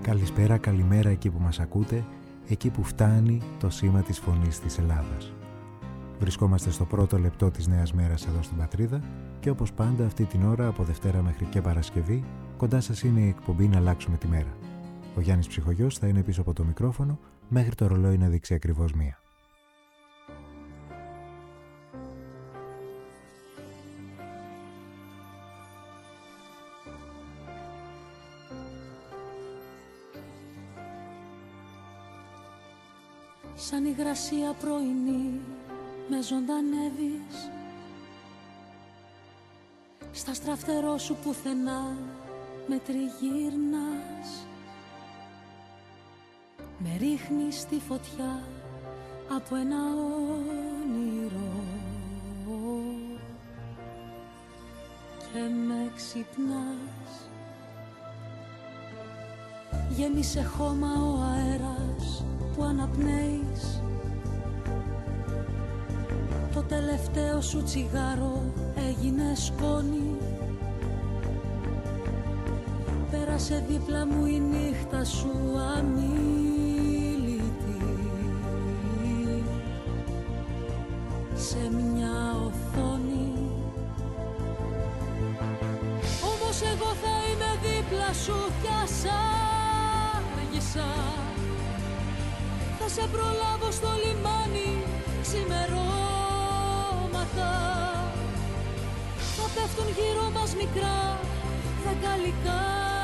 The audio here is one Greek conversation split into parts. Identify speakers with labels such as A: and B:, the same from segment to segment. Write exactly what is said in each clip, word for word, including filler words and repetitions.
A: Καλησπέρα, καλημέρα εκεί που μας ακούτε, εκεί που φτάνει το σήμα της φωνής της Ελλάδας. Βρισκόμαστε στο πρώτο λεπτό της νέας μέρας εδώ στην πατρίδα και όπως πάντα αυτή την ώρα από Δευτέρα μέχρι και Παρασκευή κοντά σας είναι η εκπομπή «Να αλλάξουμε τη μέρα». Ο Γιάννης Ψυχογιός θα είναι πίσω από το μικρόφωνο μέχρι το ρολόι να δείξει ακριβώς μία.
B: Σαν υγρασία πρωινή με ζωντανεύεις, στα στραφτερό σου πουθενά με τριγύρνας, με ρίχνεις στη φωτιά από ένα όνειρο και με ξυπνάς. Γέμισε χώμα ο αέρας που αναπνέεις, το τελευταίο σου τσιγάρο έγινε σκόνη. Πέρασε δίπλα μου η νύχτα σου αμίλητη, σε μια οθόνη. Όμως εγώ θα είμαι δίπλα σου κι ας άργησα, θα σε προλάβω στο λιμάνι ξημερώματα. Θα πέφτουν γύρω μας μικρά δακαλικά,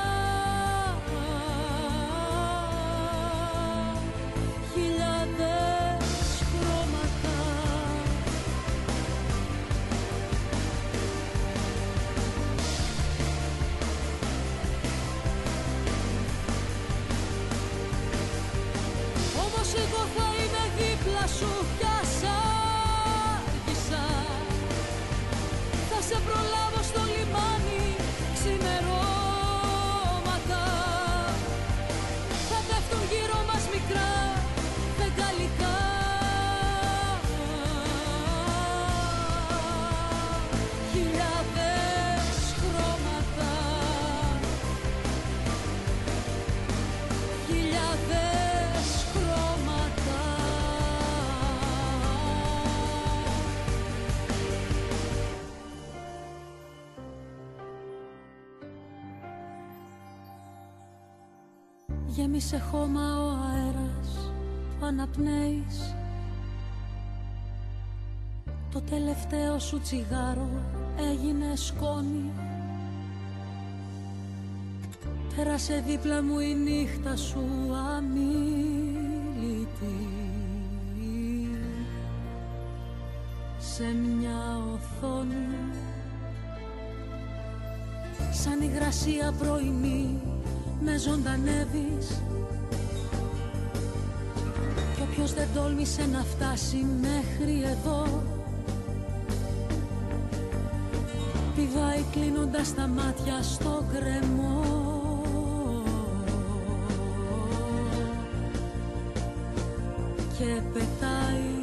B: χιλιάδες χρώματα. Όμως εγώ θα είμαι δίπλα σου κι ας άργησα, θα σε προλάβω στο λιμάνι ξημερώματα. Θα πέφτουν γύρω μας μικρά φεγγαλικά, χιλιάδες χρώματα, χιλιάδες χρώματα. Γέμισε χώμα ο αέρας που αναπνέεις, το τελευταίο σου τσιγάρο έγινε σκόνη. Πέρασε δίπλα μου η νύχτα σου αμίλητη, σε μια οθόνη. Σαν υγρασία πρωινή με ζωντανεύεις, κι όποιος δεν τόλμησε να φτάσει μέχρι εδώ πηδάει κλείνοντας τα μάτια στο γκρεμό και πετάει.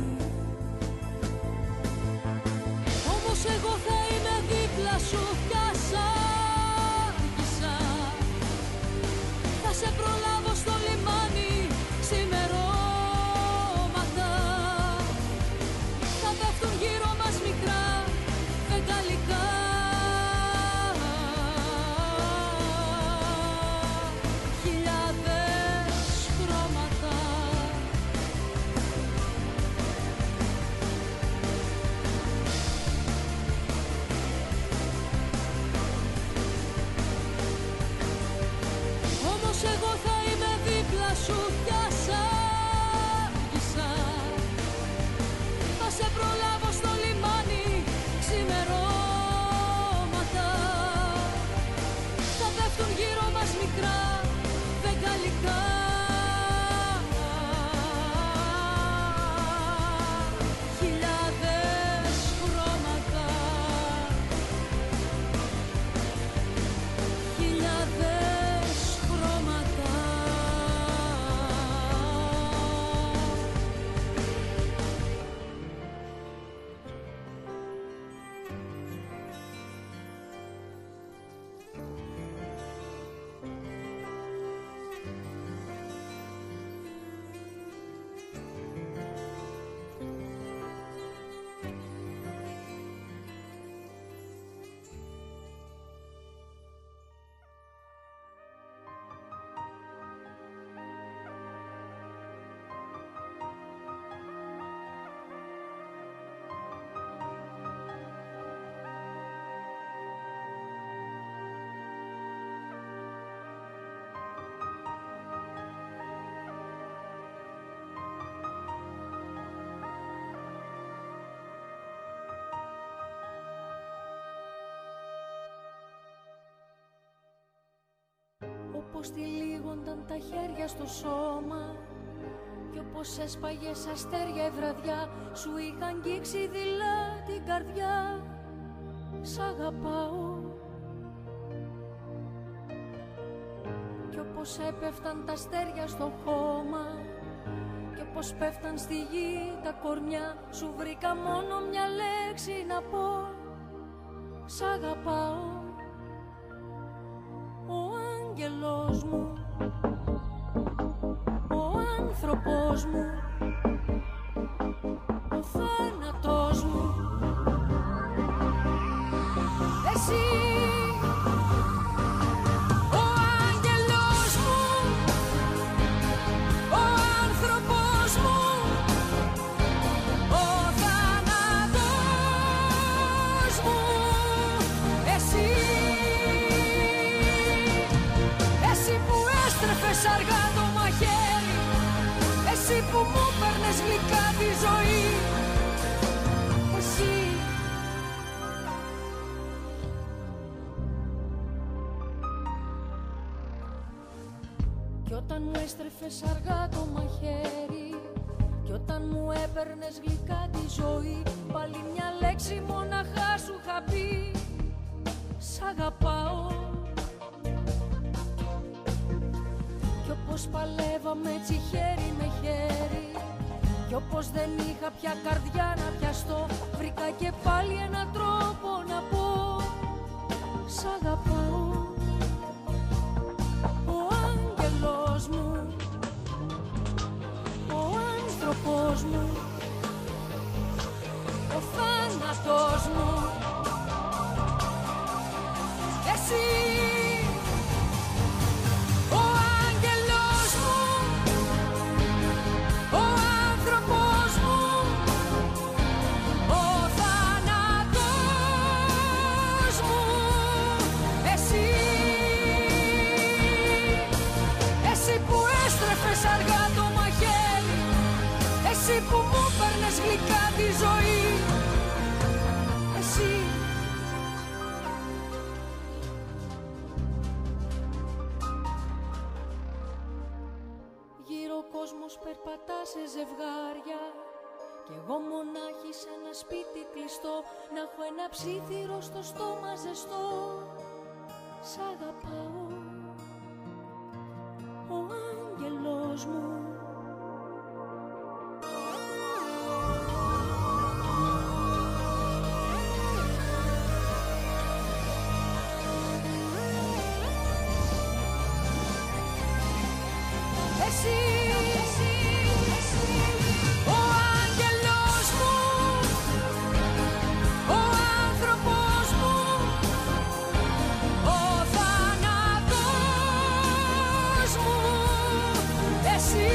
B: Όμως εγώ θα είμαι δίπλα σου κι ας άργησα, θα σε προλάβω στο λιμάνι ξημερώματα. Θα πέφτουν γύρω μας μικρά φεγγαλικά, χιλιάδες χρώματα. Όμως εγώ θα πως τυλίγονταν τα χέρια στο σώμα κι όπως έσπαγες αστέρια η βραδιά σου είχα αγγίξει δειλά την καρδιά. Σ' αγαπάω. Κι όπως έπεφταν τα αστέρια στο χώμα κι όπως πέφταν στη γη τα κορμιά σου βρήκα μόνο μια λέξη να πω. Σ' αγαπάω. Ο άγγελος μου, ο άνθρωπος μου, ο θάνατος μου, εσύ. Ο άγγελος μου, ο άνθρωπος μου, ο θάνατος μου, εσύ. Εσύ που έστρεφες αργά το μαχαίρι, εσύ που μου παίρνες γλυκά τη ζωή, εσύ. Κι όταν μου έστρεφες αργά το μαχαίρι κι όταν μου έπαιρνες γλυκά τη ζωή, πάλι μια λέξη μοναχά σου είχα πει. Σ' αγαπάω. Κι όπως παλεύαμε έτσι χέρι με χέρι κι όπως δεν είχα πια καρδιά να πιαστώ, βρήκα και πάλι έναν τρόπο να πω. Σ' αγαπάω. Ο άγγελος μου, ο άνθρωπος μου, ο θάνατος μου, εσύ. Ο άγγελος μου, ο άνθρωπος μου, ο θάνατος μου, εσύ. Εσύ που έστρεφες αργά το μαχαίρι, εσύ που μου παίρνες γλυκά τη ζωή, εσύ. Γύρω ο κόσμος περπατά σε ζευγάρια κι εγώ μονάχη σε ένα σπίτι κλειστό, να έχω ένα ψήθυρο στο στόμα ζεστό. Σ' αγαπάω. Ο άγγελος μου, εσύ. Ο άγγελος μου, ο άνθρωπος μου, ο θάνατος μου, εσύ.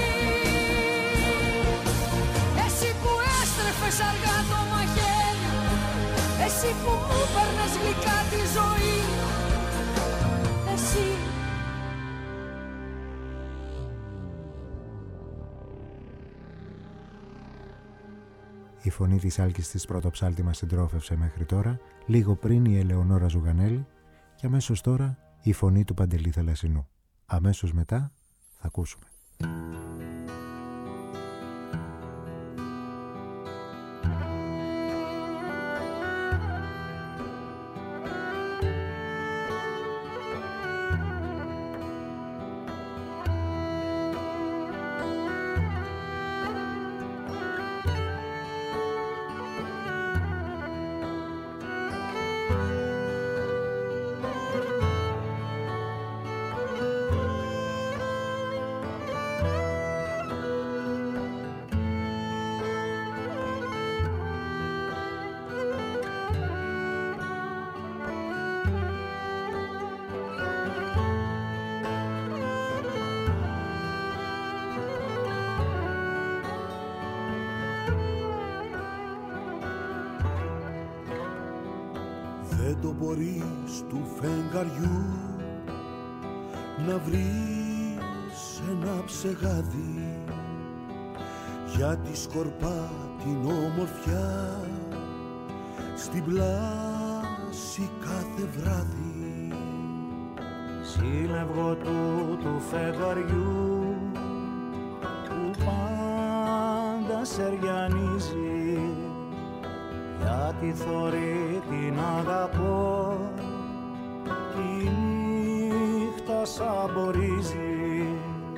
B: Εσύ που έστρεφες αργά το μαχαίρι, εσύ που μου παίρνες γλυκά τη ζωή, εσύ.
A: Η φωνή της Άλκης της Πρωτοψάλτη μας συντρόφευσε μέχρι τώρα, λίγο πριν η Ελεονόρα Ζουγανέλη και αμέσως τώρα η φωνή του Παντελή Θαλασσινού. Αμέσως μετά θα ακούσουμε.
C: Δεν το μπορείς του φεγγαριού να βρεις ένα ψεγάδι, γιατί σκορπά την όμορφιά στην πλάση κάθε βράδυ.
D: σύλλευγο του του φεγγαριού που πάντα σεριανίζει, γιατί θωρεί την αγαπώ, τη νύχτα σαμπορίζει.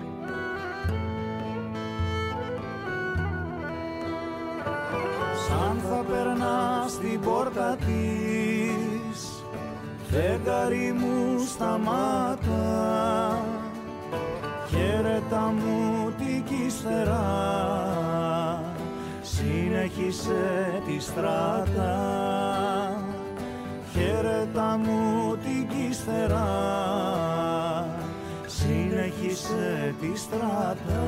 D: Σαν θα περνά στην πόρτα της, φεγγάρι μου σταμάτα, χαίρετα μου την κύστερα, συνέχισε τη στράτα. Χαίρετα μου την κύστερα, συνέχισε τη στράτα.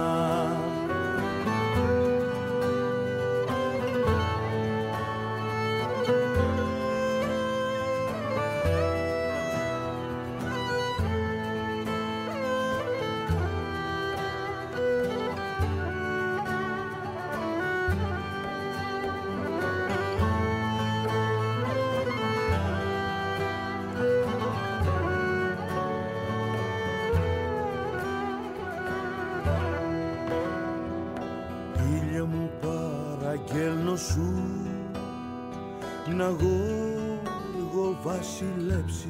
D: Παραγγέλνω σου να γόργο βασιλέψεις,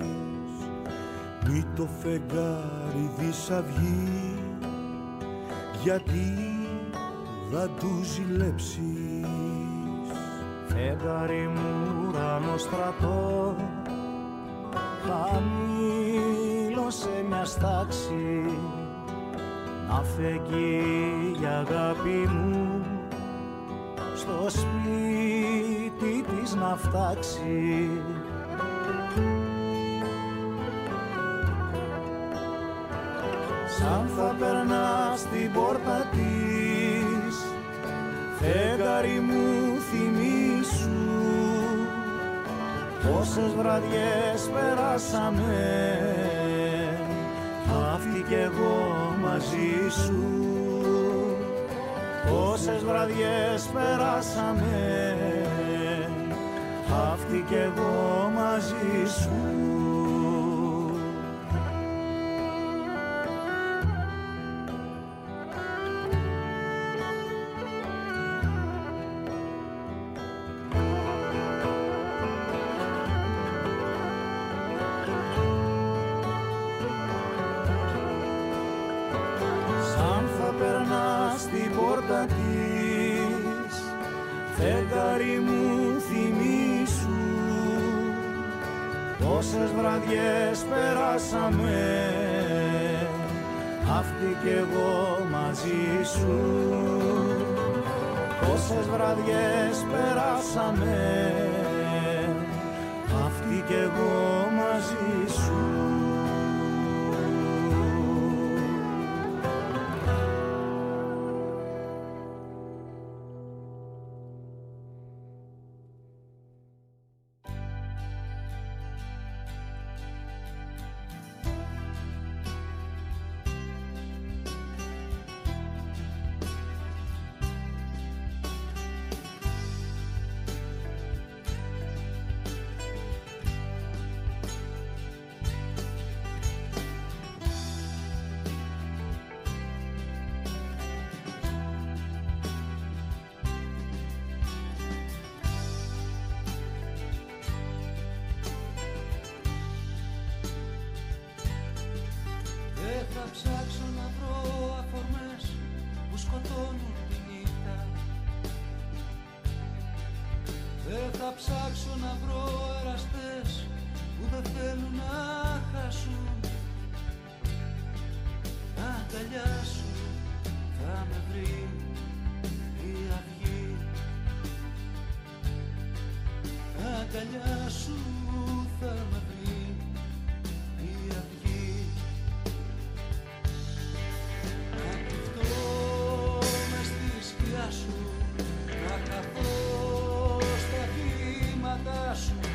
D: μη το φεγγάρι δισαυγεί, γιατί θα του ζηλέψεις. Φεγγάρι μου ουρανό στρατό, χαμήλωσε μια στάξη, να φεγγεί η αγάπη μου στο σπίτι της να φτάξει. Σαν θα περνά στην πόρτα της, φεγγάρι μου θυμήσου, πόσες βραδιές περάσαμε, αυτή κι εγώ μαζί σου. Πόσες βραδιές περάσαμε, αυτή κι εγώ μαζί σου. Στην πόρτα της, φεγγάρι μου θυμήσου, πόσες βραδιές περάσαμε, αυτή κι εγώ μαζί σου. Πόσες βραδιές περάσαμε, αυτή κι εγώ μαζί σου.
E: Θα ψάξω να βρω εραστές που δεν θέλουν να χάσουν. Αγκαλιά σου θα με βρει η αυγή. Αγκαλιά σου θα με βρει η αυγή. Να κρυφτώ μες στη σκιά σου, να χαθώ στα κύματα σου.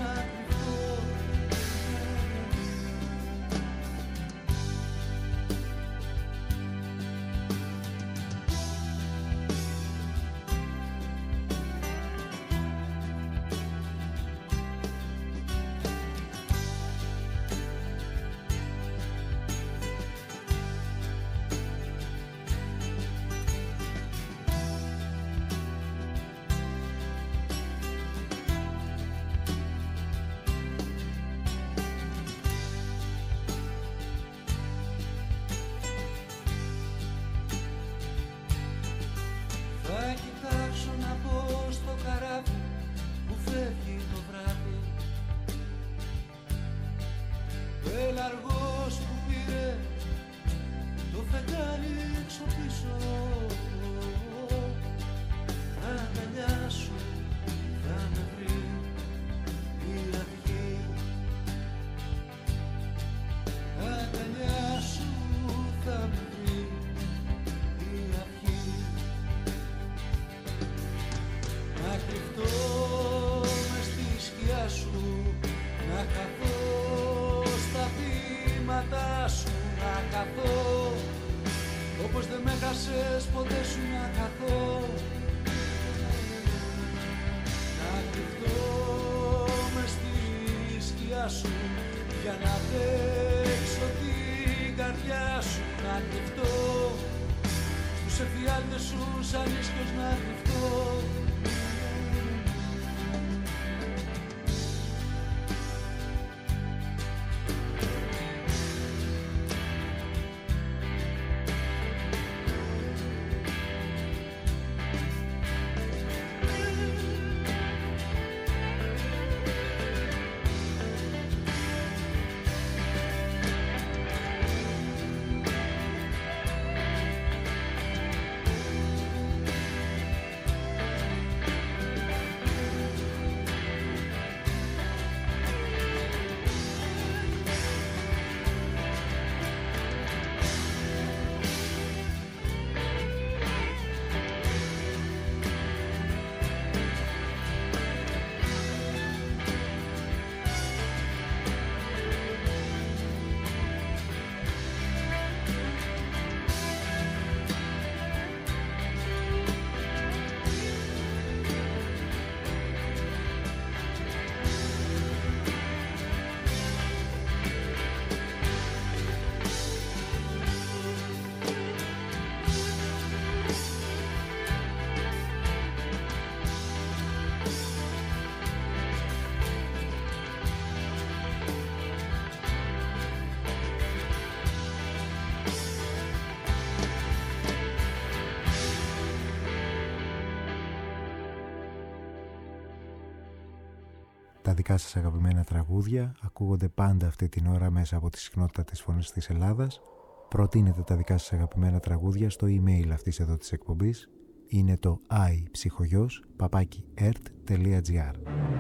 E: Ποτέ σου να καθώ, να κρυφτώ μες στη σκιά σου για να παίξω την καρδιά σου, να κρυφτώ στους εφιάλτες σου σαν ίσκιος να κρυφτώ.
A: Τα δικά σας αγαπημένα τραγούδια ακούγονται πάντα αυτή την ώρα μέσα από τη συχνότητα της Φωνής της Ελλάδας. Προτείνετε τα δικά σας αγαπημένα τραγούδια στο email αυτής εδώ της εκπομπής. Είναι το iPsychogos παπάκι ερτ τελεία τζι άρ.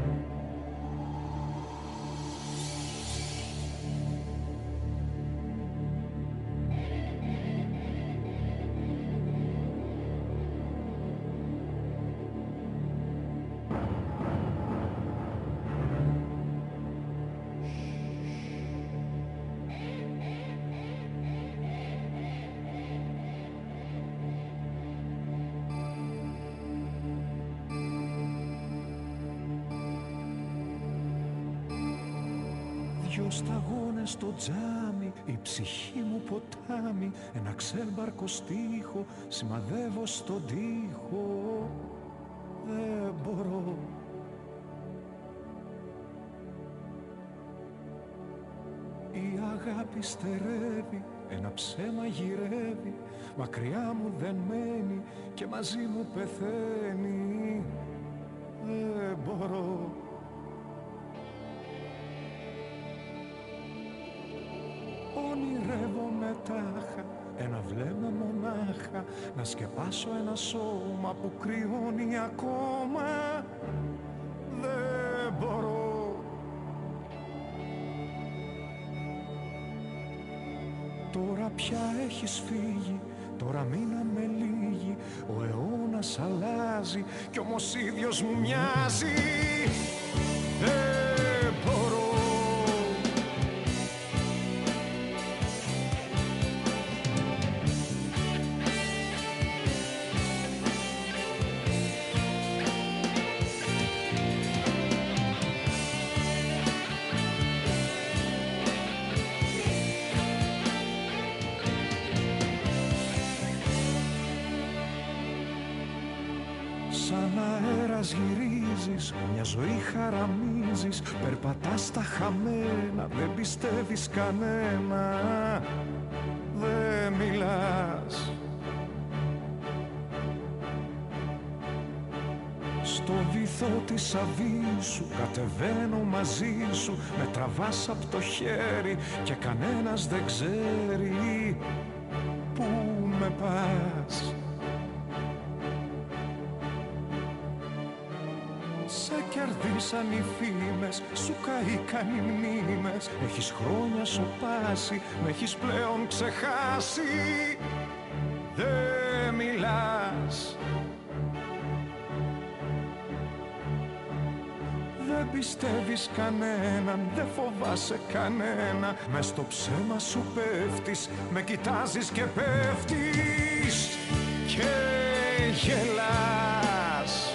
F: Δυο σταγόνες στο τζάμι, η ψυχή μου ποτάμι, ένα ξέμπαρκο στίχο σημαδεύω στον τοίχο. Δεν μπορώ. Η αγάπη στερεύει, ένα ψέμα γυρεύει, μακριά μου δεν μένει και μαζί μου πεθαίνει. Δεν μπορώ. Ονειρεύομαι τάχα, ένα βλέμμα μονάχα, να σκεπάσω ένα σώμα που κρυώνει ακόμα. Δεν μπορώ. Τώρα πια έχεις φύγει, τώρα μείναμε λίγοι, ο αιώνας αλλάζει κι όμως ίδιος μου μοιάζει. Δεν μας γυρίζεις, μια ζωή χαραμίζεις. Περπατάς στα χαμένα, δεν πιστεύεις κανένα. Δεν μιλάς. Στο βυθό της αβύσσου κατεβαίνω μαζί σου. Με τραβάς απ' το χέρι και κανένας δεν ξέρει πού με πας. Σε κερδίσαν οι φήμες, σου καήκαν οι μνήμες. Έχεις χρόνια σοπάσει, με έχεις πλέον ξεχάσει. Δεν μιλάς. Δεν πιστεύεις κανέναν, δεν φοβάσαι κανένα. Μες στο ψέμα σου πέφτεις, με κοιτάζεις και πέφτεις και γελάς.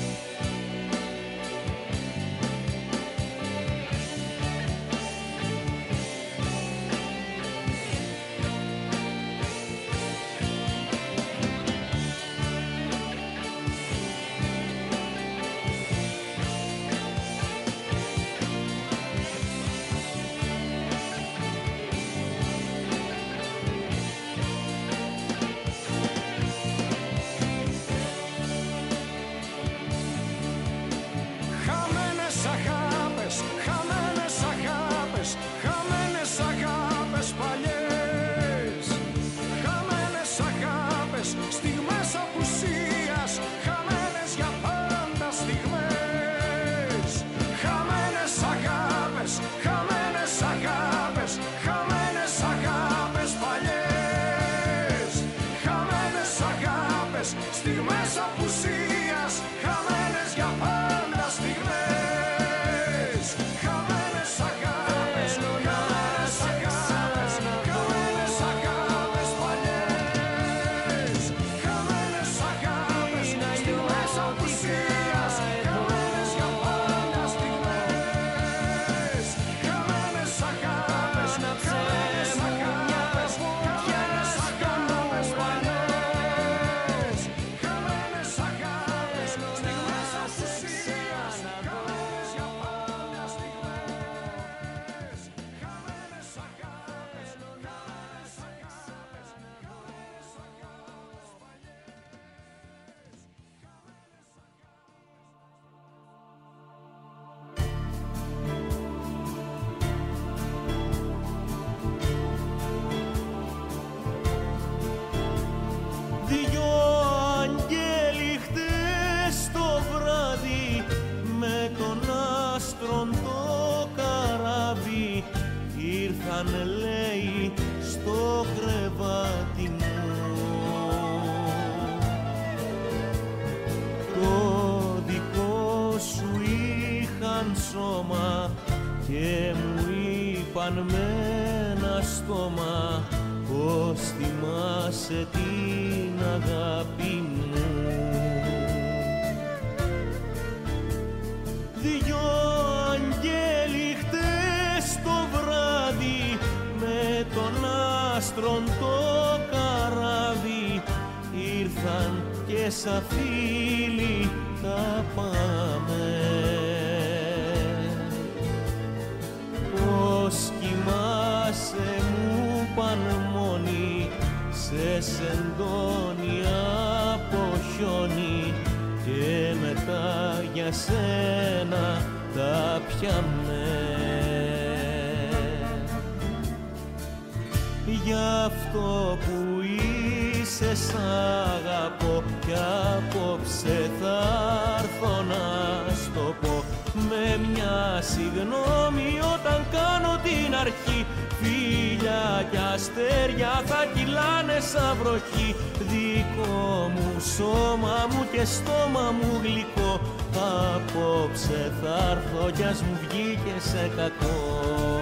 G: Λέει στο κρεβάτι μου το δικό σου είχαν σώμα και μου είπαν με ένα στόμα πως θυμάσαι την αγάπη μου. Δυο αγγέλοι χτες το βράδυ με τον άστρον το καράβι ήρθαν και σαν φίλοι τα πάμε. Πως κοιμάσαι μου παν μόνοι σε σεντόνι από χιόνι και μετά για σένα τα πιάμε. Γι' αυτό που είσαι σ' αγαπώ κι απόψε θα έρθω να στο πω με μια συγγνώμη όταν κάνω την αρχή. Φίλια κι αστέρια θα κυλάνε σαν βροχή. Δικό μου σώμα μου και στόμα μου γλυκό απόψε θα έρθω κι ας μου βγει και σε κακό.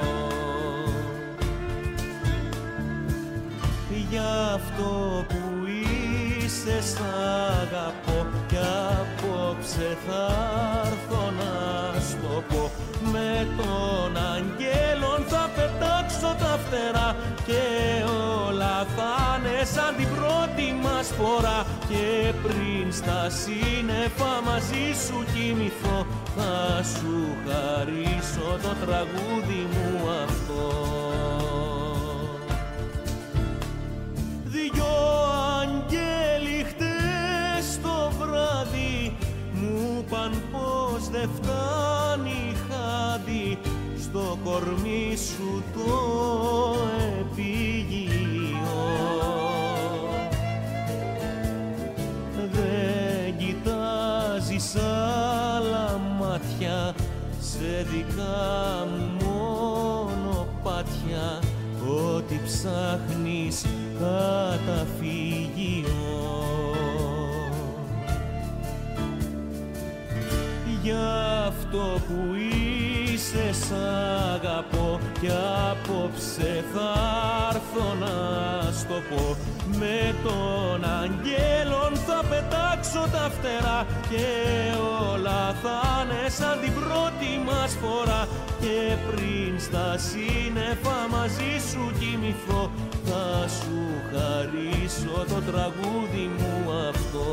G: Γι' αυτό που είσαι σ' αγαπώ κι απόψε θα έρθω να στο πω με τον αγγέλων θα πετάξω τα φτερά και όλα θα είναι σαν την πρώτη μας φορά και πριν στα σύννεφα μαζί σου κοιμηθώ θα σου χαρίσω το τραγούδι μου αυτό. Δυο αγγέλοι χτες το βράδυ μου παν πως δε φτάνει χάδι στο κορμί σου το επίγειο. Δεν κοιτάζεις άλλα μάτια σε δικά μου μονοπάτια ό,τι ψάχνεις καταφύγιο. Γι' αυτό που είσαι σ' αγαπώ κι απόψε θα έρθω να στο πω. Με των αγγέλων θα πετάξω τα φτερά και όλα θα είναι σαν την πρώτη μας φορά. Και πριν στα σύννεφα μαζί σου κοιμηθώ θα σου χαρίσω το τραγούδι μου αυτό.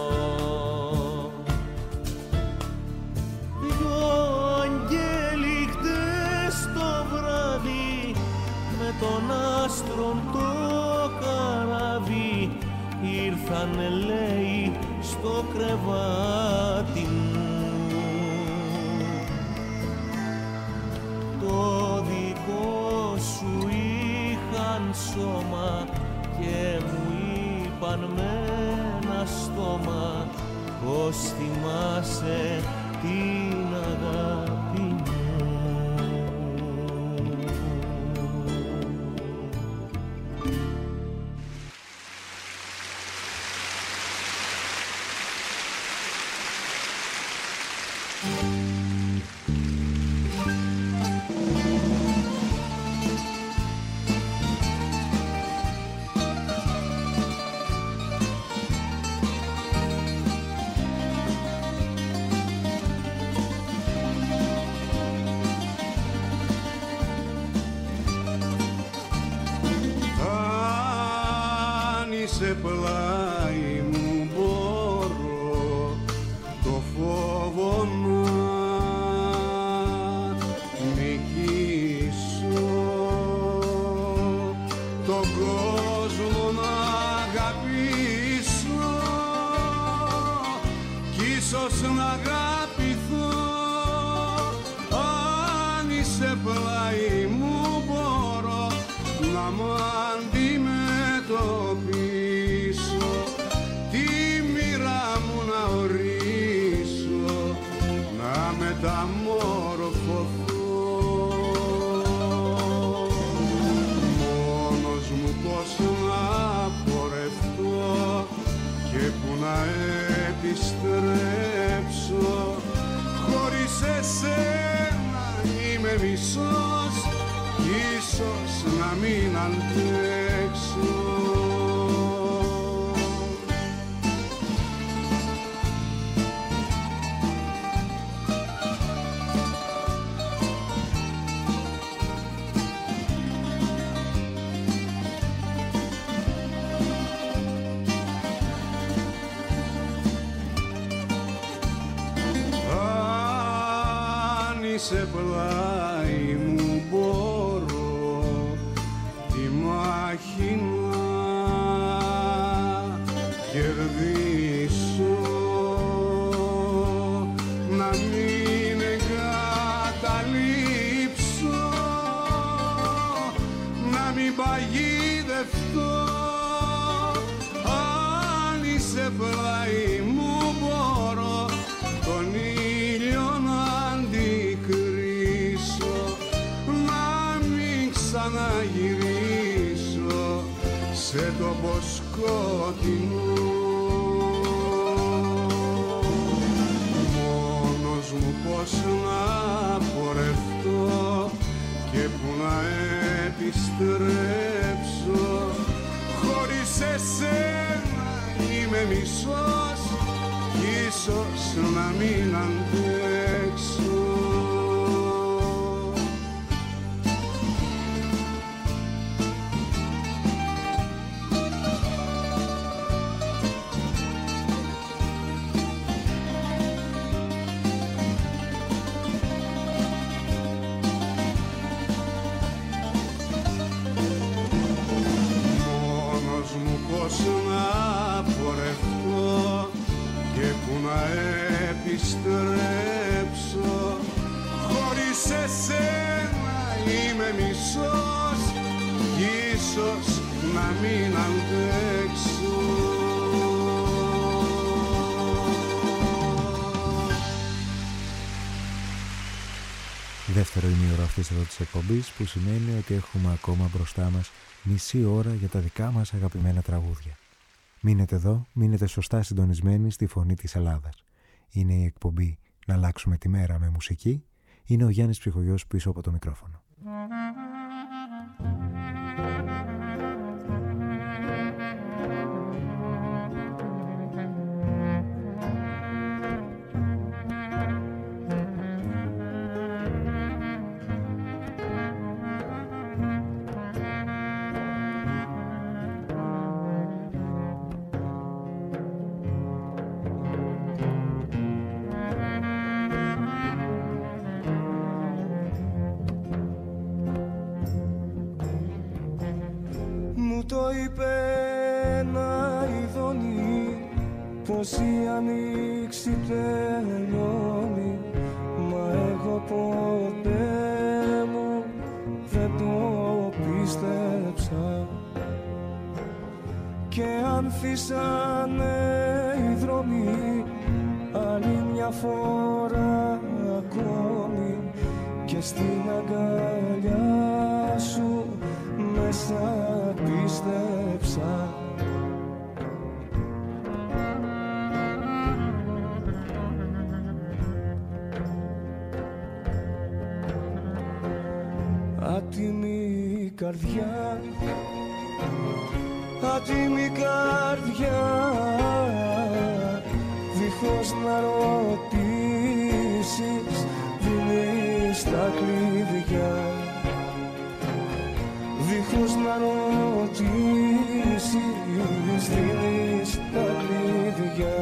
G: Δυο αγγέλοι χτες το βράδυ με τον άστρον το καράβι ήρθανε λέει στο κρεβάτι μου. Το δικό σου είχαν σώμα και μου είπαν με ένα στόμα πως θυμάσαι την αγάπη μου.
D: Σε πλάι μου μπορώ το φόβο να νικήσω, τον κόσμο να αγαπήσω κι ίσως να αγαπηθώ. Αν είσαι πλάι μου μπορώ να μ' αντιμετωπίσω, τη μοίρα μου να ορίσω, να μεταμορφωθώ. Μόνος μου πώς να πορευτώ και που να επιστρέψω, χωρίς εσένα είμαι μισός κι ίσως να μην αντέξω. Σε πλάι μου μπορώ τη μάχη να κερδίσω, να μην εγκαταλείψω, να μην παγιδευτώ. Αν είσαι πλάι μου μπορώ τον ήλιο να αντικρίσω, να μην ξαναγυρίσω σε τόπο σκοτεινό. Μόνος μου πώς να πορευτώ και που να επιστρέψω, χωρίς εσένα είμαι μισός κι ίσως να μην αντέξω. είμαι μισός κι ίσως να μην αντέξω.
A: Δεύτερο ημίωρο αυτής εδώ της εκπομπής, που σημαίνει ότι έχουμε ακόμα μπροστά μας μισή ώρα για τα δικά μας αγαπημένα τραγούδια. Μείνετε εδώ, μείνετε σωστά συντονισμένοι στη Φωνή της Ελλάδας. Είναι η εκπομπή «Να αλλάξουμε τη μέρα με μουσική». Είναι ο Γιάννης Ψυχογιός πίσω από το μικρόφωνο.
E: Το είπε ένα ειδώνει πως η ανοίξη τελειώνει, μα εγώ ποτέ μου δεν το πίστεψα. Και ανθίσανε οι δρόμοι άλλη μια φορά ακόμη, και στην αγκαλιά σου μέσα πίστεψα. Άτιμη καρδιά, άτιμη καρδιά, δίχως να ρωτήσεις δίνεις τα κλειδιά. Δίχως να ρωτήσεις δίνεις τα κλειδιά.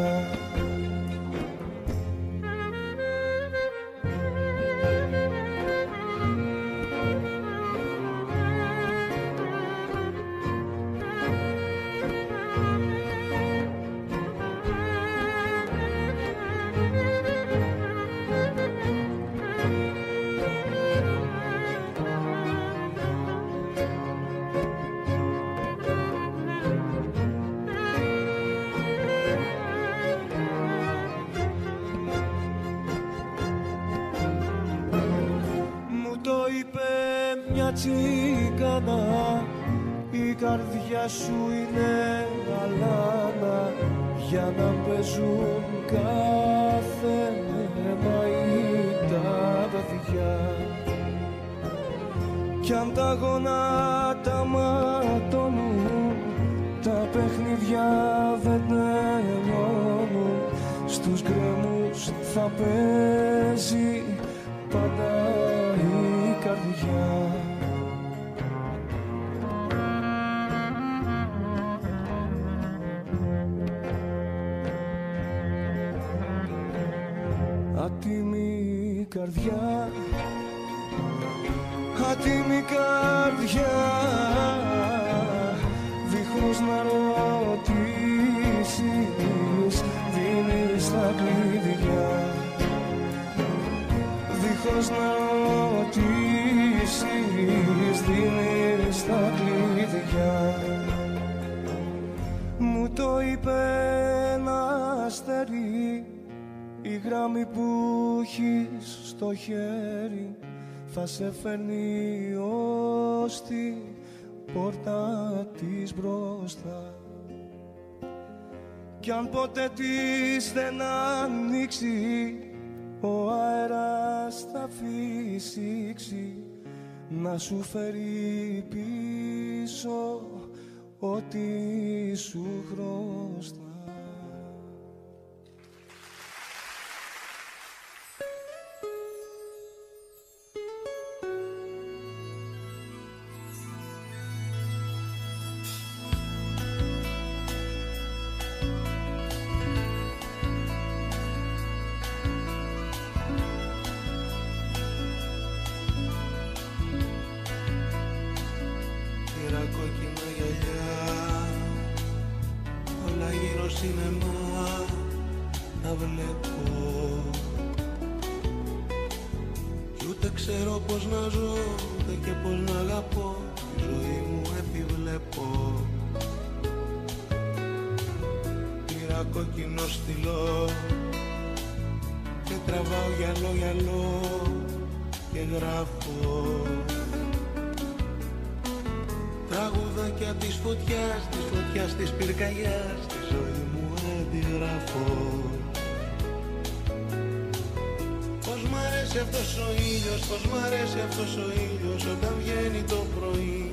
E: Τσικάνα, η καρδιά σου είναι αλάνα, για να παίζουν κάθε μαΐ τα παιδιά. Κι αν τα γονάτα ματώνουν, τα παιχνίδια δεν τελειώνουν, στους γκρέμους θα παίζει πάντα η καρδιά. Άτιμη καρδιά, άτιμη καρδιά, δίχως να ρωτήσεις δίνεις τα κλειδιά. Δίχως να ρωτήσεις δίνεις τα κλειδιά. Μου το είπε ένα αστέρι, η γράμμη που έχεις στο χέρι θα σε φέρνει ως την πόρτα της μπροστά. Κι αν ποτέ της δεν ανοίξει, ο αέρας θα φυσήξει, να σου φέρει πίσω ό,τι σου χρωστά. ξέρω πως να ζω, ούτε και πως να αγαπώ. Τη ζωή μου επιβλέπω. Πήρα κόκκινο στυλό και τραβάω γυαλό γυαλό και γράφω τραγουδάκια της φωτιάς, της φωτιάς, της πυρκαγιάς. Τη ζωή μου αντιγράφω. Πως μ' αρέσει αυτός ο ήλιος, πως μ' αρέσει αυτός ο ήλιος όταν βγαίνει το πρωί.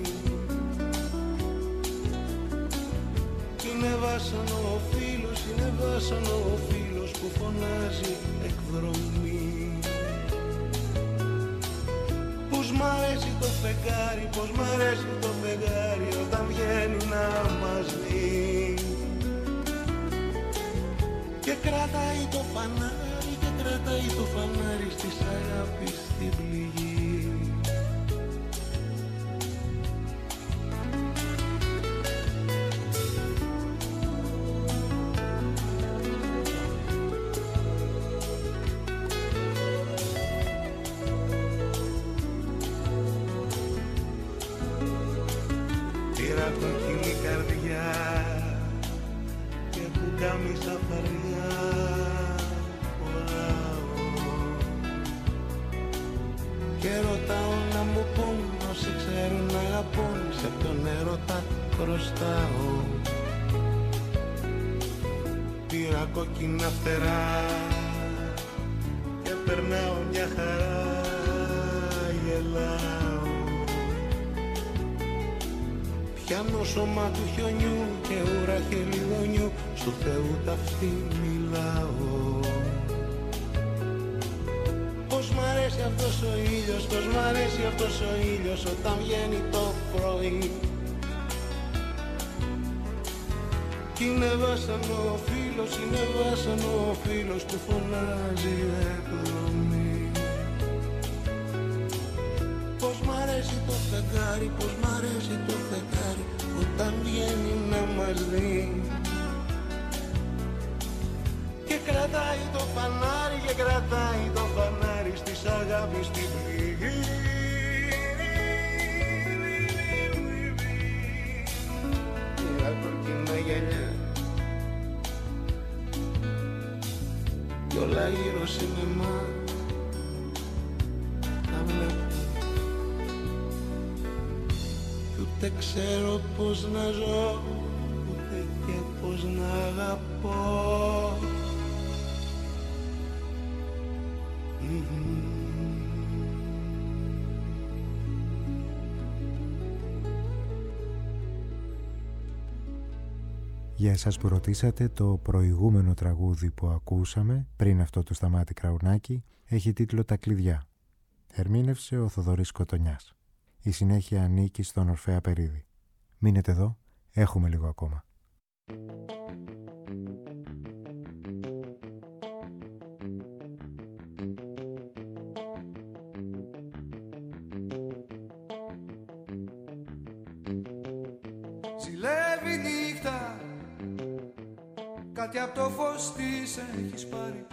E: Είναι βάσανο ο φίλος, είναι βάσανο ο φίλος που φωνάζει εκδρομή. Πως μ' αρέσει το φεγγάρι, πως μ' αρέσει το φεγγάρι όταν βγαίνει να μας δει. Και κρατάει το φανάρι, και κρατάει το φανάρι στις αγάπης στην πληγή. Κόκκινη καρδιά και που κάμει στα φαριά χωράω και ρωτάω να μου πούν όσοι ξέρουν να αγαπούν, σε ποιον έρωτα χρωστάω. Πήρα κόκκινα φτερά και περνάω μια χαρά, γελάω. Πιάνω σώμα του χιονιού και ουρά χελιδονιού, στου Θεού ταυτί μιλάω. Πως μ' αρέσει αυτός ο ήλιος, πως μ' αρέσει αυτός ο ήλιος όταν βγαίνει το πρωί. Κι είναι βάσανο ο φίλος, είναι βάσανο ο φίλος που φωνάζει εκδρομή. Πως μ' αρέσει το φεγγάρι, πως μ' αρέσει το φεγγάρι όταν βγαίνει να μας δει. Και κρατάει το φανάρι, και κρατάει το φανάρι στις αγάπης στην πληγή. Μια κόκκινα γυαλιά κι όλα γύρω σινεμά τα βλέπω. Ούτε ξέρω πως να ζω, ούτε και πως να αγαπώ. Mm-hmm.
A: Για εσάς που ρωτήσατε, το προηγούμενο τραγούδι που ακούσαμε πριν αυτό το Σταμάτη Κραουνάκη έχει τίτλο «Τα κλειδιά». Ερμήνευσε ο Θοδωρής Κοτονιάς. Η συνέχεια ανήκει στον Ορφέα Περίδη. Μείνετε εδώ, έχουμε λίγο ακόμα.
E: Ζηλεύει νύχτα, κάτι από το φως της έχεις πάρει.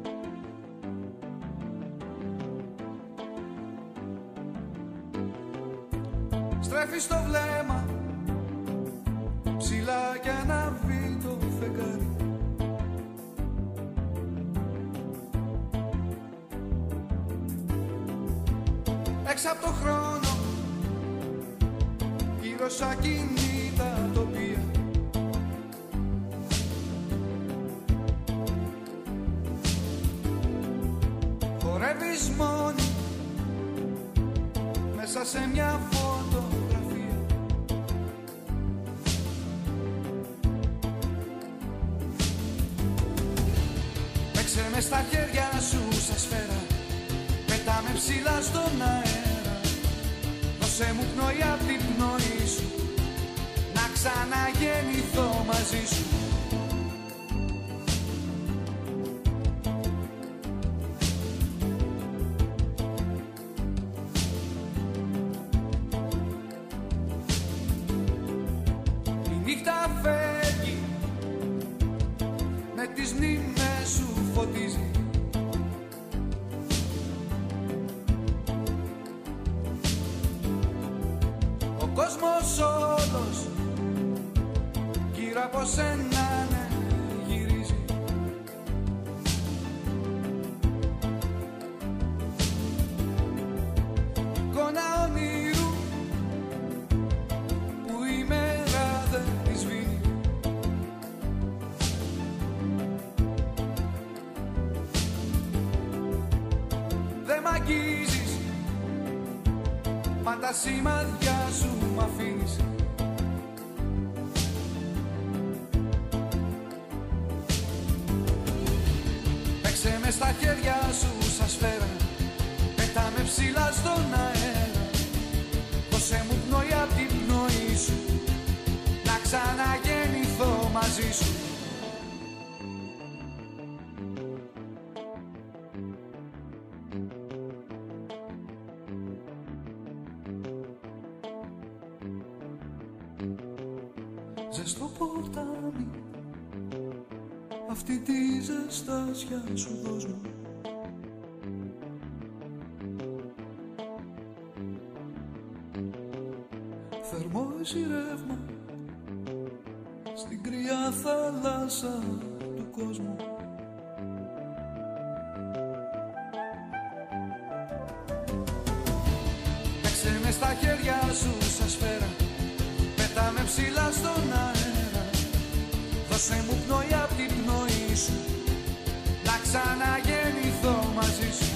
E: Στρέφεις το βλέμμα ψηλά κι ανάβει το φεγγάρι. Έξω από το χρόνο, γύρω σ' ακίνητα τοπία. Χορεύεις μόνη μέσα σε μια φωτογραφία. Παίξε με στα χέρια σου σε σφαίρα, πετάμε ψηλά στον αέρα. Δώσε μου πνοή απ' την πνοή σου, να ξαναγεννηθώ μαζί σου. κόσμος όλος γύρω από σένα ναι, γυρίζει. Εικόνα όνειρου που η μέρα δεν τη σβήνει. Δεν μ' αγγίζεις, πάντα σημάδια σου μ' αφήνεις. Παίξε με στα χέρια σου σαν σφαίρα, πέτα με ψηλά στον αέρα. Δώσε μου πνοή απ' την πνοή σου, να ξαναγεννηθώ μαζί σου. Ζεστό ποτάμι, αυτή τη ζεστάσια σου δώσ' μου. Θερμό εσύ ρεύμα στην κρύα θάλασσα του κόσμου. Παίξε με στα χέρια σου σαν σφαίρα, πέτα με ψηλά στον αέρα. Δώσε μου πνοή απ' την πνοή σου, να ξαναγεννηθώ μαζί σου.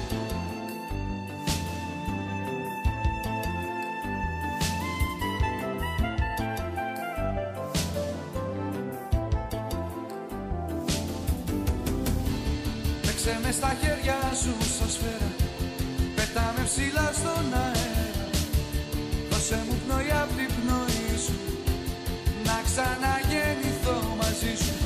E: Παίξε με στα χέρια σου σαν σφαίρα, πέτα με ψηλά στον αέρα. Δώσε μου πνοή απ' την πνοή σου, να ξαναγεννηθώ μαζί σου.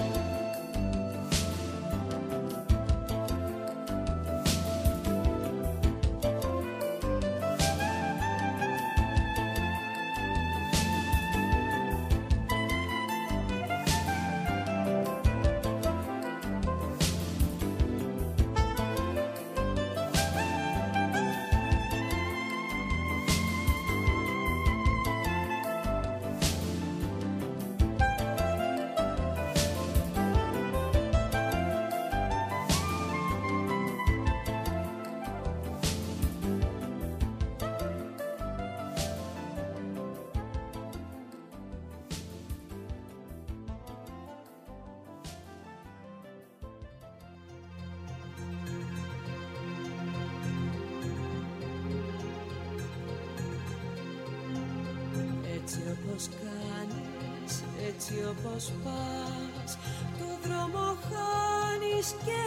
B: Έτσι όπως κάνεις, έτσι όπως πας, το δρόμο χάνεις και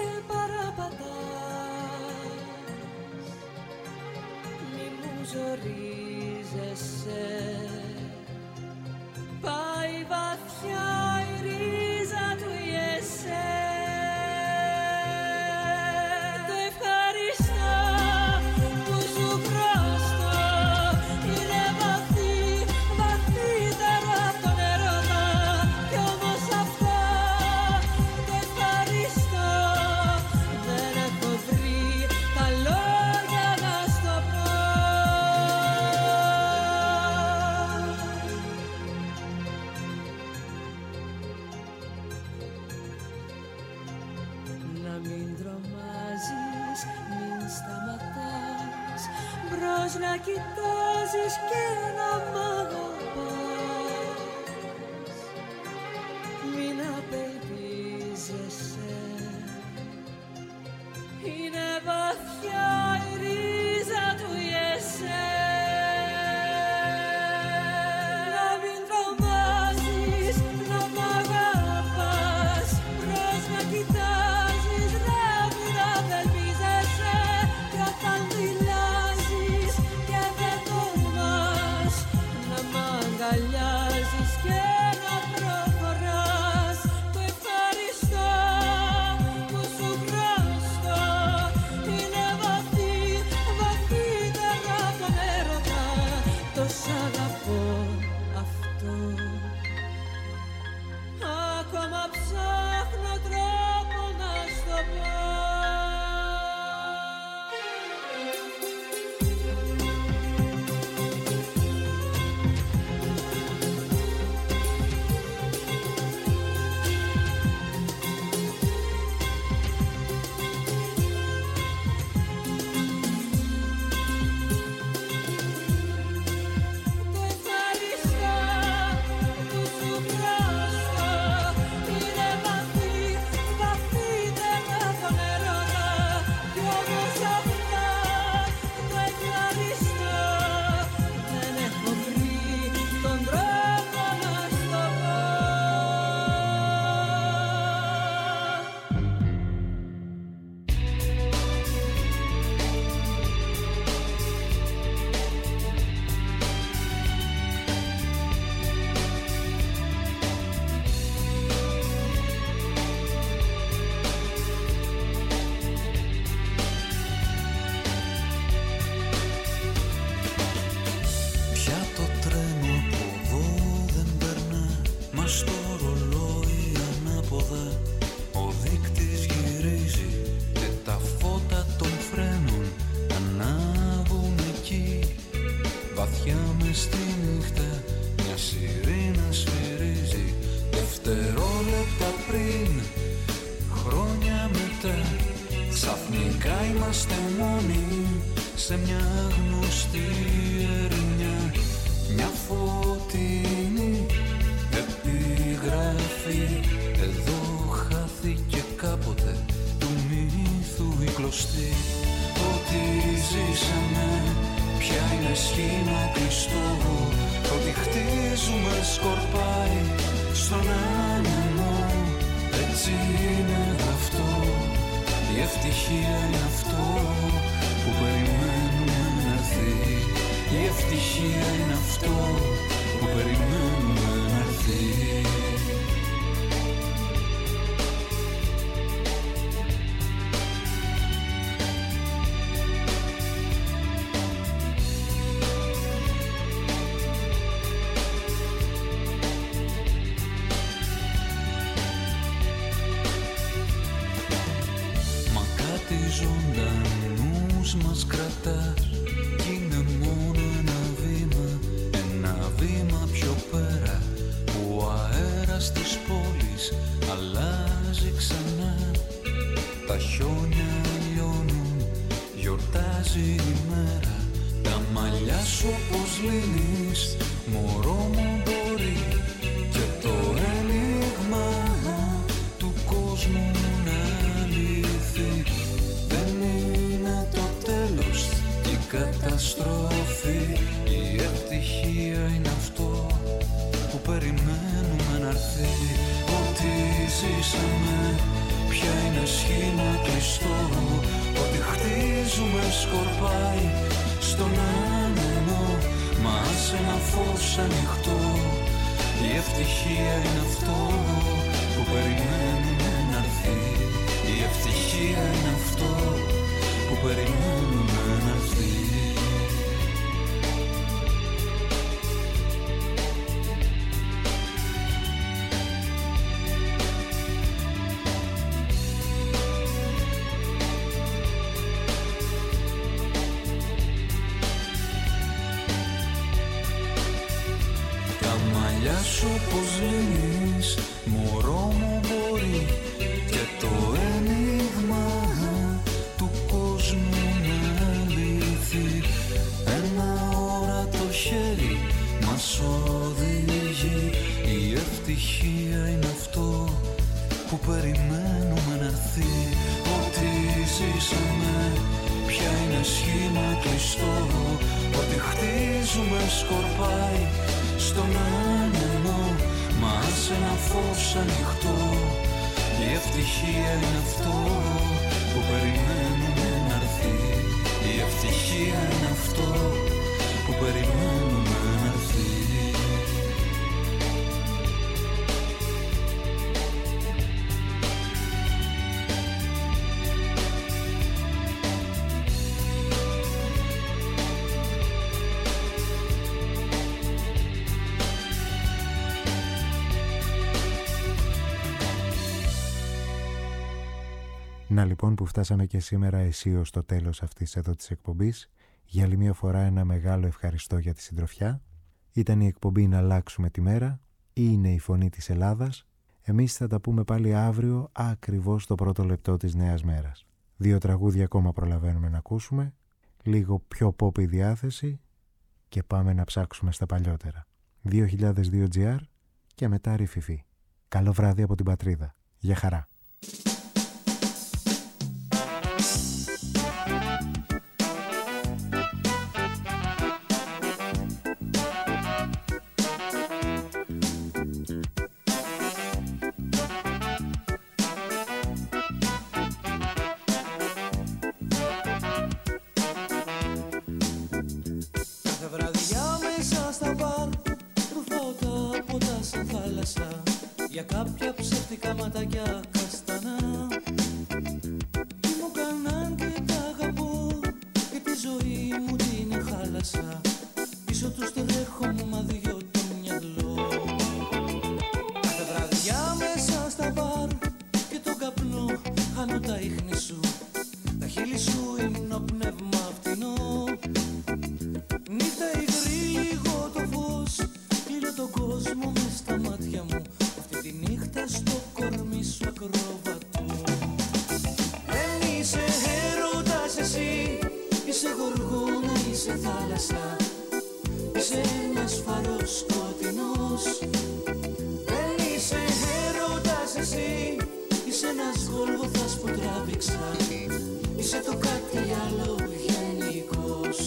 B: παραπατάς. Μη μου ζορίζεσαι, πάει βαθιά η ρίζα του ιεσέ. Το ευχαριστώ που σου χρωστώ, είναι βαθύ, βαθύτερα από τον έρωτα. Κι όμως αυτό το ευχαριστώ δεν έχω βρει τα λόγια να στο πω. Να μην τρομάζεις, μην σταματάς, μπρος να κοιτάζεις και να μ' αγαπάς. Μην απελπίζεσαι, είναι βαθιά η ρίζα του ιεσέ. Να μην τρομάζεις, να μ' αγαπάς, μπρος να κοιτάζεις, να μην απελπίζεσαι. Κι όταν δηλάζεις και δεν τολμάς να μ' αγκαλιάσεις,
E: βαθιά μες στη νύχτα μια σιρήνα σφυρίζει. Δευτερόλεπτα πριν, χρόνια μετά, ξαφνικά είμαστε μόνοι σε μια γνωστή ερημιά. Μια φωτεινή επιγραφή, εδώ χάθηκε κάποτε του μύθου η κλωστή. Ό,τι ζήσαμε πια είναι σχήμα κλειστό, ό,τι χτίζουμε σκορπάει στον άνεμο. Έτσι είναι αυτό, η ευτυχία είναι αυτό που περιμένουμε να έρθει. Η ευτυχία είναι αυτό που περιμένουμε να έρθει. Ζωντανούς μας κρατάς κι είναι μόνο ένα βήμα, ένα βήμα πιο πέρα που ο αέρας της πόλης αλλάζει ξανά. Τα χιόνια λιώνουν, γιορτάζει η μέρα, τα μαλλιά σου όπως λύνεις, μωρό μου μπορεί, και το ένιγμα του κόσμου να λυθεί. Καταστροφή, η ευτυχία είναι αυτό που περιμένουμε να έρθει. Ό,τι ζήσαμε πια είναι σχήμα κλειστό, ό,τι χτίζουμε σκορπάει στον άνεμο. Μα σε ένα φως ανοιχτό, η ευτυχία είναι αυτό που περιμένουμε να έρθει. Η ευτυχία είναι αυτό που περιμένουμε να έρθει. Τα μαλλιά σου πως λύνεις, μωρό μου μπορεί, και το ένιγμα του κόσμου να λυθεί. Ένα όρατο χέρι μας οδηγεί, η ευτυχία είναι αυτό που περιμένουμε να έρθει. Ό,τι ζήσαμε πια είναι σχήμα κλειστό, ό,τι χτίζουμε σκορπάει στον άνεμο. Μα σε ένα φως ανοιχτό, η ευτυχία είναι αυτό που περιμένουμε να έρθει. Η ευτυχία είναι αυτό που περιμένουμε να έρθει.
A: Να λοιπόν που φτάσαμε και σήμερα αισίως στο τέλος αυτής εδώ της εκπομπής. Για άλλη μια φορά ένα μεγάλο ευχαριστώ για τη συντροφιά. Ήταν η εκπομπή «Να αλλάξουμε τη μέρα» ή είναι η φωνή της Ελλάδας. Εμείς θα τα πούμε πάλι αύριο ακριβώς το πρώτο λεπτό της νέας μέρας. Δύο τραγούδια ακόμα προλαβαίνουμε να ακούσουμε, λίγο πιο pop η διάθεση και πάμε να ψάξουμε στα παλιότερα. δύο χιλιάδες δύο τζι αρ και μετά ρηφιφή. Καλό βράδυ από την πατρίδα. Γεια χαρά.
E: Για κάποια ψεύτικα ματάκια καστανά τι μου κάναν και τα αγαπώ και τη ζωή μου την χάλασα. Πίσω τους τρέχω μου μα δυο το μυαλό. Κάθε βραδιά μέσα στα μπαρ και τον καπνό χάνω τα ίχνη σου. Τα χείλη σου είναι πνεύμα φτηνό. Νύχτα υγρή είσαι θάλασσα, είσαι ένας φαρός σκοτεινός. Δεν είσαι έρωτας εσύ, είσαι ένας Γολγοθάς που τράβηξα, είσαι το κάτι άλλο γενικός.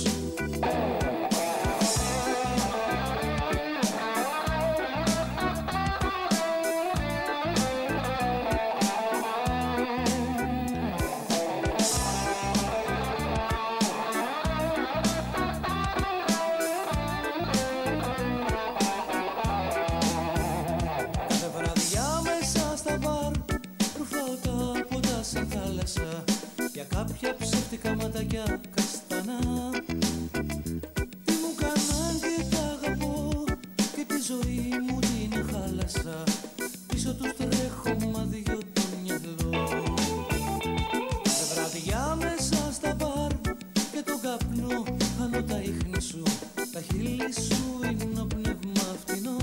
E: Για κάποια ψεύτικα ματάκια καστανά, τι μου κάναν και τα αγαπώ, και τη ζωή μου την χάλασα, πίσω τους τρέχω μα δυο το μυαλό. Σε βραδιά μέσα στα μπαρ και τον καπνό χάνω τα ίχνη σου, τα χείλη σου είναι ο πνεύμα φτηνό.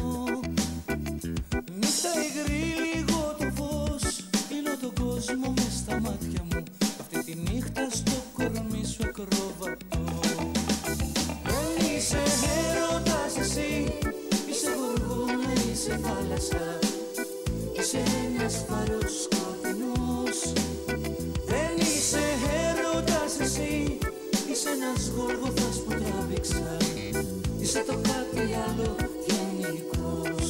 E: Νύχτα υγρή λίγο το φως, κλείνω τον κόσμο μες στα μάτια μου, αυτή τη νύχτα στο κορμί σου ακροβατώ. Δεν είσαι έρωτας εσύ, είσαι γοργόνα, είσαι θάλασσα, είσαι ένας φαρός σκοτεινός. Δεν είσαι έρωτας εσύ, είσαι ένας Γολγοθάς που τράβηξα, είσαι το κάτι άλλο γενικός.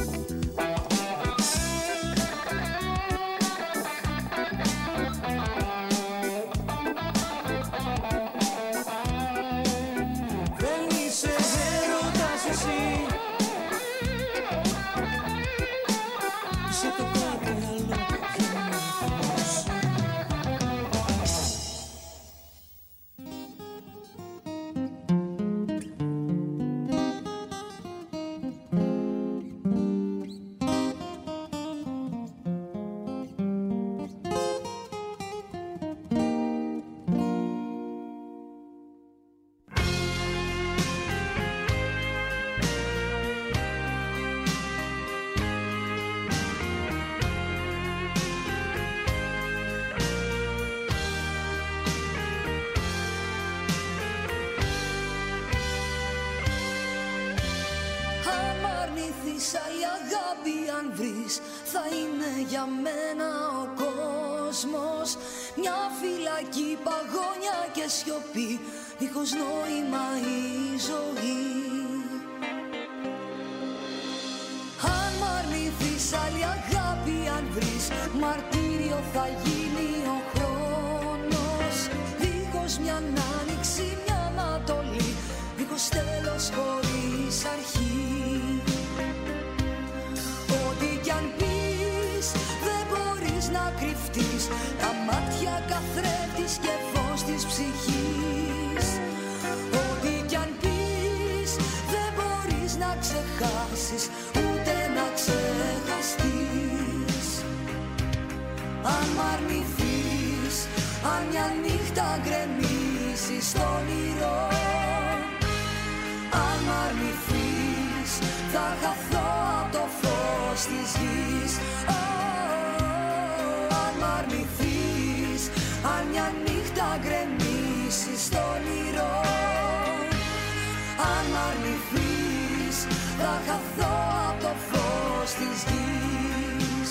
B: Θα είναι για μένα ο κόσμος μια φυλακή, παγόνια και σιωπή, δίχως νόημα η ζωή. Αν μ' αρνηθείς άλλη αγάπη, αν βρεις μαρτύριο θα γίνει ο χρόνος, δίχως μια άνοιξη, μια ανατολή, δίχως τέλος χωρίς αρχή. Ό,τι κι αν πεις δεν μπορείς να κρυφτείς, τα μάτια καθρέφτης και φως της ψυχής. Ό,τι κι αν πεις δεν μπορείς να ξεχάσεις, ούτε να ξεχαστείς. Αν μ' αρνηθείς, αν μια νύχτα γκρεμίσεις στο όνειρο, αν μ' αρνηθείς θα χαθώ απ' το φως της γης. Αν μ' αρνηθείς, αν μια νύχτα γκρεμίσεις στο όνειρο, αν μ' αρνηθείς θα χαθώ απ' το φως της γης.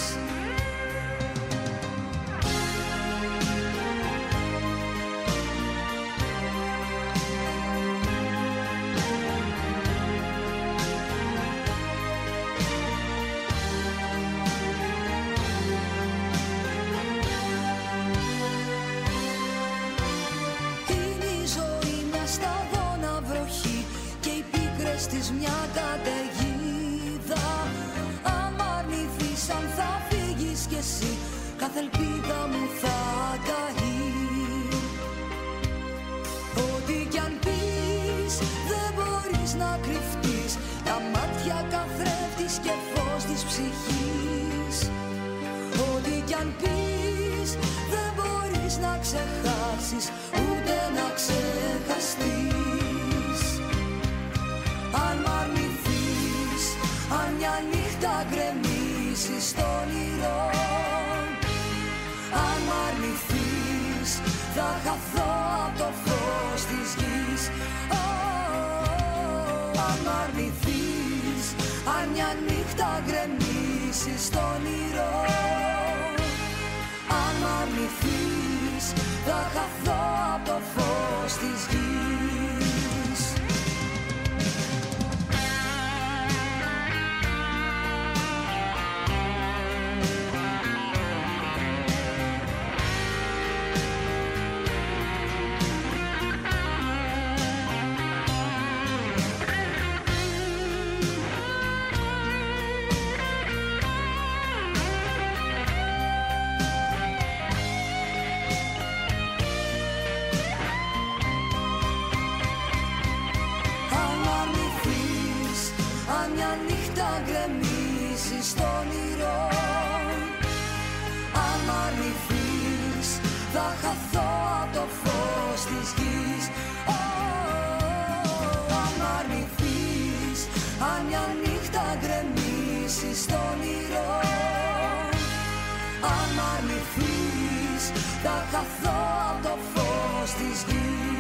B: Της μια καταιγίδα, αν μ' αρνηθείς, αν θα φύγεις κι εσύ, κάθε ελπίδα μου θα καεί. Ό,τι κι αν πεις δεν μπορείς να κρυφτείς, τα μάτια καθρέφτης και φως της ψυχής. Ό,τι κι αν πεις δεν μπορείς να ξεχάσεις, ούτε να ξεχαστείς. Αν μ' αρνηθείς, αν μια νύχτα γκρεμίσεις στο όνειρο, αν μ' αρνηθείς θα χαθώ απ' το φως της γης.
H: Αν μ' αρνηθείς, αν μια νύχτα γκρεμίσεις στο όνειρο, αν μ' αρνηθείς, θα χαθώ απ' το φως της γης. Στο όνειρο, αν μ' αρνηθείς, θα χαθώ απ' το φως της γης. Αν μ' αρνηθείς, αν μια νύχτα γκρεμίσεις στο όνειρο, αν μ' αρνηθείς, θα χαθώ απ' το φως της γης.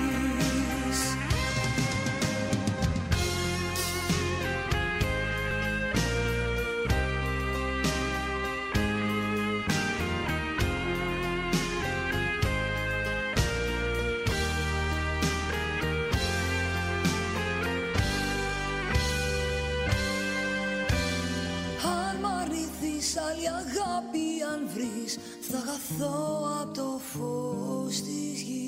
H: Άλλη αγάπη αν βρεις, θα χαθώ απ' το φως της γης.